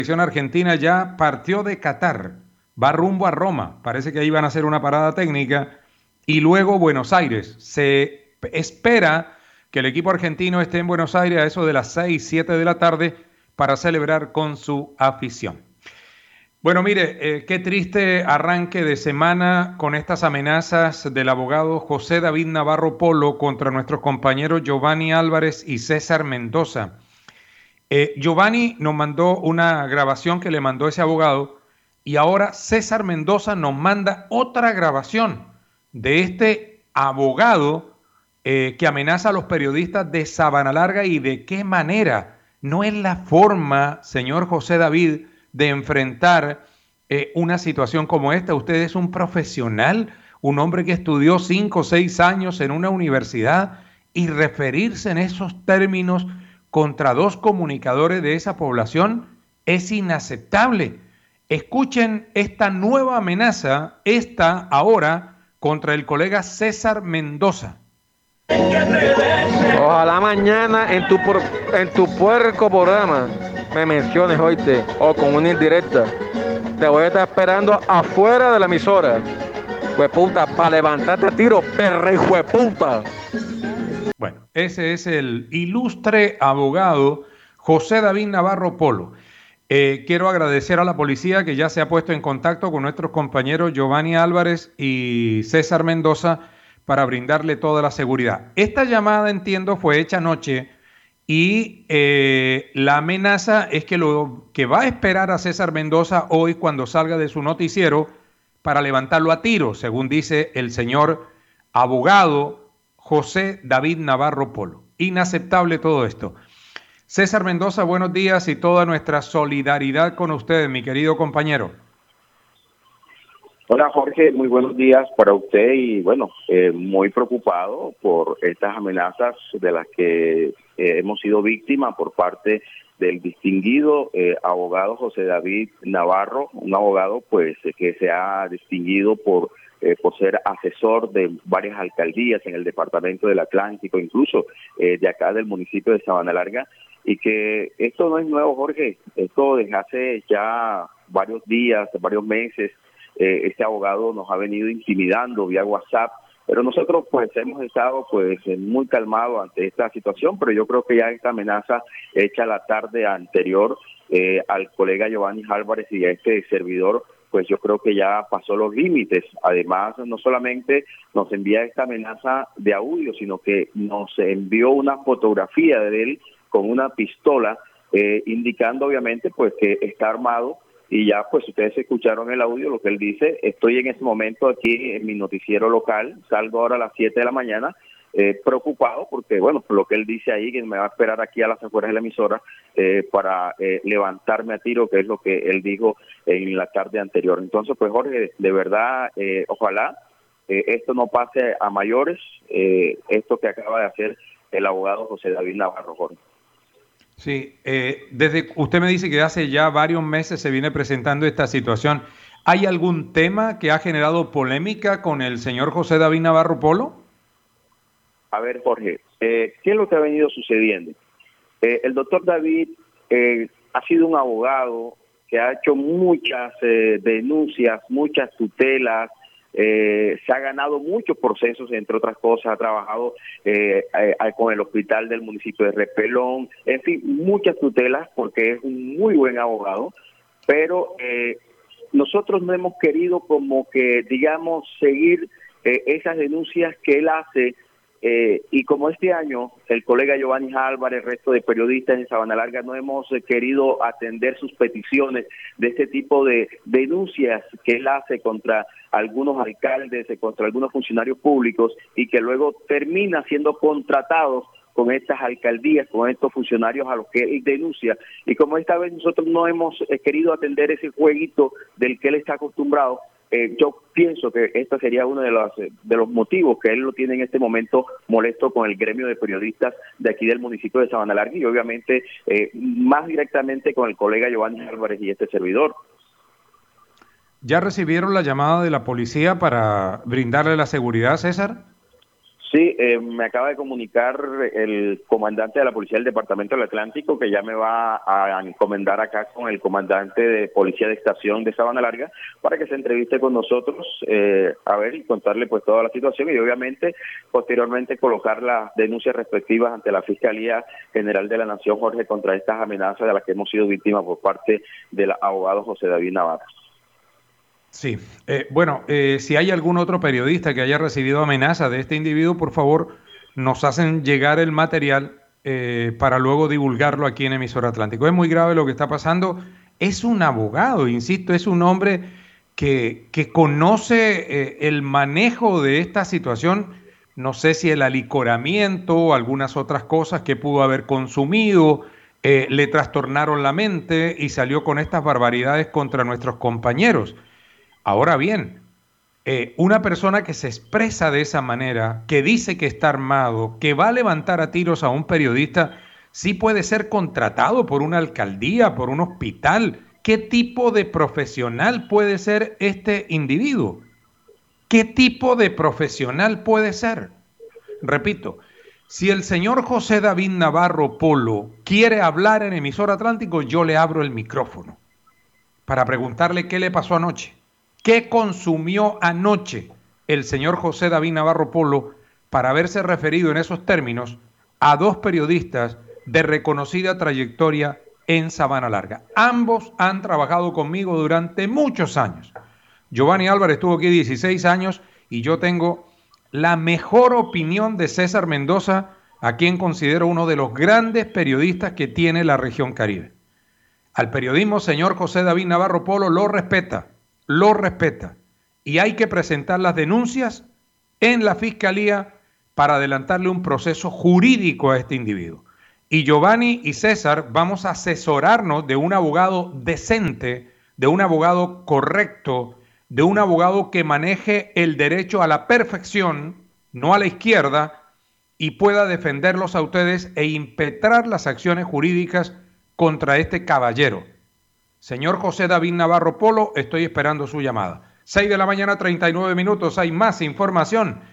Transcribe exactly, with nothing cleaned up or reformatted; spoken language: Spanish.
selección argentina ya partió de Qatar, va rumbo a Roma, parece que ahí van a hacer una parada técnica, y luego Buenos Aires. Se espera que el equipo argentino esté en Buenos Aires a eso de las seis, siete de la tarde para celebrar con su afición. Bueno, mire, eh, qué triste arranque de semana con estas amenazas del abogado José David Navarro Polo contra nuestros compañeros Giovanni Álvarez y César Mendoza. Eh, Giovanni nos mandó una grabación que le mandó ese abogado y ahora César Mendoza nos manda otra grabación de este abogado eh, que amenaza a los periodistas de Sabana Larga. Y de qué manera. No es la forma, señor José David, de enfrentar eh, una situación como esta. Usted es un profesional, un hombre que estudió cinco o seis años en una universidad, y referirse en esos términos contra dos comunicadores de esa población es inaceptable. Escuchen esta nueva amenaza, esta ahora, contra el colega César Mendoza. Ojalá mañana en tu, en tu puerco programa me menciones, oíste, o con una indirecta. Te voy a estar esperando afuera de la emisora, hueputa, para levantarte a tiro, perra hijo de puta. Bueno, ese es el ilustre abogado José David Navarro Polo. Eh, quiero agradecer a la policía que ya se ha puesto en contacto con nuestros compañeros Giovanni Álvarez y César Mendoza para brindarle toda la seguridad. Esta llamada, entiendo, fue hecha anoche y eh, la amenaza es que lo que va a esperar a César Mendoza hoy cuando salga de su noticiero para levantarlo a tiro, según dice el señor abogado José David Navarro Polo. Inaceptable todo esto. César Mendoza, buenos días y toda nuestra solidaridad con ustedes, mi querido compañero. Hola Jorge, muy buenos días para usted y bueno, eh, muy preocupado por estas amenazas de las que eh, hemos sido víctimas por parte del distinguido eh, abogado José David Navarro, un abogado pues eh, que se ha distinguido por eh, por ser asesor de varias alcaldías en el departamento del Atlántico, incluso eh, de acá del municipio de Sabana Larga, y que esto no es nuevo, Jorge, esto desde hace ya varios días, varios meses. Eh, este abogado nos ha venido intimidando vía WhatsApp, pero nosotros pues hemos estado pues muy calmados ante esta situación, pero yo creo que ya esta amenaza hecha la tarde anterior eh, al colega Giovanni Álvarez y a este servidor, pues yo creo que ya pasó los límites. Además, no solamente nos envía esta amenaza de audio, sino que nos envió una fotografía de él con una pistola, eh, indicando obviamente pues que está armado. Y ya, pues, ustedes escucharon el audio, lo que él dice. Estoy en ese momento aquí en mi noticiero local, salgo ahora a las siete de la mañana, eh, preocupado porque, bueno, por lo que él dice ahí, que me va a esperar aquí a las afueras de la emisora eh, para eh, levantarme a tiro, que es lo que él dijo en la tarde anterior. Entonces, pues, Jorge, de verdad, eh, ojalá eh, esto no pase a mayores, eh, esto que acaba de hacer el abogado José David Navarro, Jorge. Sí, eh, desde usted me dice que hace ya varios meses se viene presentando esta situación. ¿Hay algún tema que ha generado polémica con el señor José David Navarro Polo? A ver, Jorge, eh, ¿qué es lo que ha venido sucediendo? Eh, el doctor David eh, ha sido un abogado que ha hecho muchas eh, denuncias, muchas tutelas, Eh, se ha ganado muchos procesos, entre otras cosas, ha trabajado eh, eh, con el hospital del municipio de Repelón, en fin, muchas tutelas porque es un muy buen abogado, pero eh, nosotros no hemos querido como que, digamos, seguir eh, esas denuncias que él hace. Eh, y como este año el colega Giovanni Álvarez, el resto de periodistas en Sabana Larga no hemos eh, querido atender sus peticiones de este tipo de denuncias que él hace contra algunos alcaldes, eh, contra algunos funcionarios públicos y que luego termina siendo contratados con estas alcaldías, con estos funcionarios a los que él denuncia. Y como esta vez nosotros no hemos eh, querido atender ese jueguito del que él está acostumbrado, Eh, yo pienso que este sería uno de los, de los motivos que él lo tiene en este momento molesto con el gremio de periodistas de aquí del municipio de Sabana Larga y obviamente eh, más directamente con el colega Giovanni Álvarez y este servidor. ¿Ya recibieron la llamada de la policía para brindarle la seguridad, César? Sí, eh, me acaba de comunicar el comandante de la Policía del Departamento del Atlántico que ya me va a encomendar acá con el comandante de Policía de Estación de Sabana Larga para que se entreviste con nosotros, eh, a ver y contarle pues toda la situación y obviamente posteriormente colocar las denuncias respectivas ante la Fiscalía General de la Nación, Jorge, contra estas amenazas de las que hemos sido víctimas por parte del abogado José David Navarro. Sí, eh, bueno, eh, si hay algún otro periodista que haya recibido amenaza de este individuo, por favor, nos hacen llegar el material eh, para luego divulgarlo aquí en Emisora Atlántico. Es muy grave lo que está pasando. Es un abogado, insisto, es un hombre que, que conoce eh, el manejo de esta situación. No sé si el alicoramiento o algunas otras cosas que pudo haber consumido eh, le trastornaron la mente y salió con estas barbaridades contra nuestros compañeros. Ahora bien, eh, una persona que se expresa de esa manera, que dice que está armado, que va a levantar a tiros a un periodista, sí puede ser contratado por una alcaldía, por un hospital. ¿Qué tipo de profesional puede ser este individuo? ¿Qué tipo de profesional puede ser? Repito, si el señor José David Navarro Polo quiere hablar en Emisora Atlántico, yo le abro el micrófono para preguntarle qué le pasó anoche. ¿Qué consumió anoche el señor José David Navarro Polo para haberse referido en esos términos a dos periodistas de reconocida trayectoria en Sabana Larga? Ambos han trabajado conmigo durante muchos años. Giovanni Álvarez estuvo aquí dieciséis años y yo tengo la mejor opinión de César Mendoza, a quien considero uno de los grandes periodistas que tiene la región Caribe. Al periodismo, señor José David Navarro Polo lo respeta. Lo respeta y hay que presentar las denuncias en la Fiscalía para adelantarle un proceso jurídico a este individuo. Y Giovanni y César vamos a asesorarnos de un abogado decente, de un abogado correcto, de un abogado que maneje el derecho a la perfección, no a la izquierda, y pueda defenderlos a ustedes e impetrar las acciones jurídicas contra este caballero. Señor José David Navarro Polo, estoy esperando su llamada. seis de la mañana, treinta y nueve minutos. Hay más información